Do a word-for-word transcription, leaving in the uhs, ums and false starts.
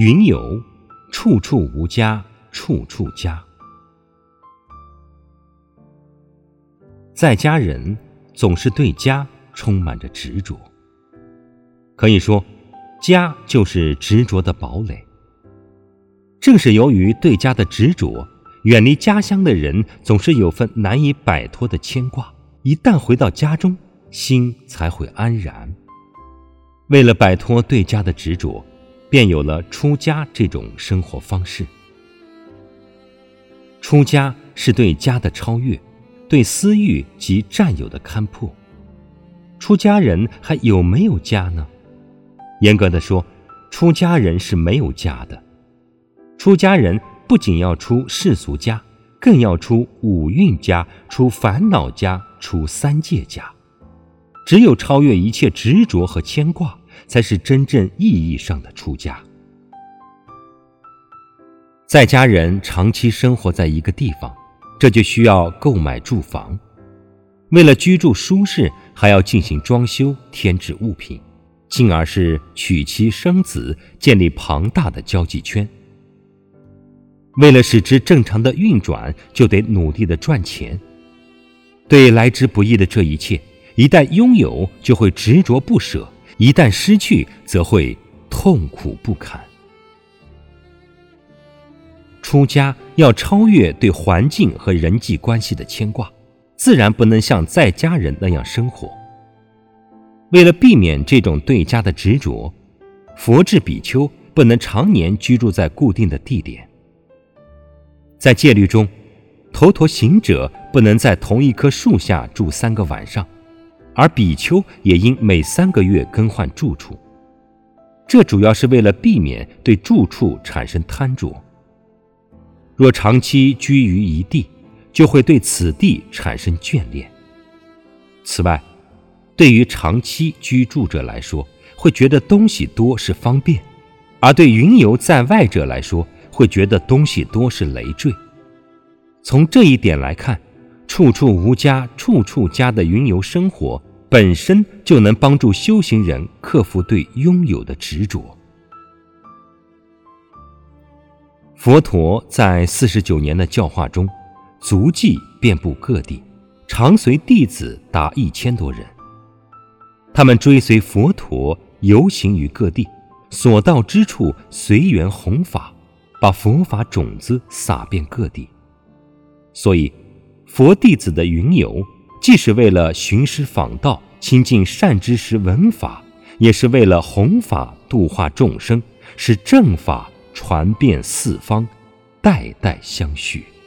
云游，处处无家，处处家。在家人总是对家充满着执着，可以说，家就是执着的堡垒。正是由于对家的执着，远离家乡的人总是有份难以摆脱的牵挂，一旦回到家中，心才会安然。为了摆脱对家的执着，便有了出家这种生活方式。出家是对家的超越，对私欲及占有的看破。出家人还有没有家呢？严格的说，出家人是没有家的。出家人不仅要出世俗家，更要出五蕴家，出烦恼家，出三界家。只有超越一切执着和牵挂，才是真正意义上的出家。在家人长期生活在一个地方，这就需要购买住房。为了居住舒适，还要进行装修，添置物品，进而是娶妻生子，建立庞大的交际圈。为了使之正常的运转，就得努力的赚钱。对来之不易的这一切，一旦拥有就会执着不舍，一旦失去则会痛苦不堪。出家要超越对环境和人际关系的牵挂，自然不能像在家人那样生活。为了避免这种对家的执着，佛制比丘不能常年居住在固定的地点。在戒律中，头陀行者不能在同一棵树下住三个晚上，而比丘也应每三个月更换住处。这主要是为了避免对住处产生贪着。若长期居于一地，就会对此地产生眷恋。此外，对于长期居住者来说，会觉得东西多是方便，而对云游在外者来说，会觉得东西多是累赘。从这一点来看，处处无家，处处家的云游生活本身就能帮助修行人克服对拥有的执着。佛陀在四十九年的教化中，足迹遍布各地，常随弟子达一千多人。他们追随佛陀游行于各地，所到之处随缘弘法，把佛法种子撒遍各地。所以佛弟子的云游，既是为了寻师访道，亲近善知识闻法，也是为了弘法度化众生，使正法传遍四方，代代相续。